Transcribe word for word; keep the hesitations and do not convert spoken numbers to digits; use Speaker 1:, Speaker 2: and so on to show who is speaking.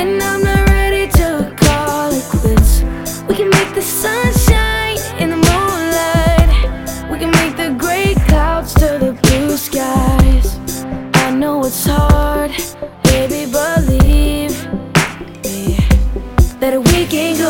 Speaker 1: and I'm not ready to call it quits. We can make the sun shine in the moonlight. We can make the gray clouds to the blue skies. I know it's hard, baby, believe me, that we can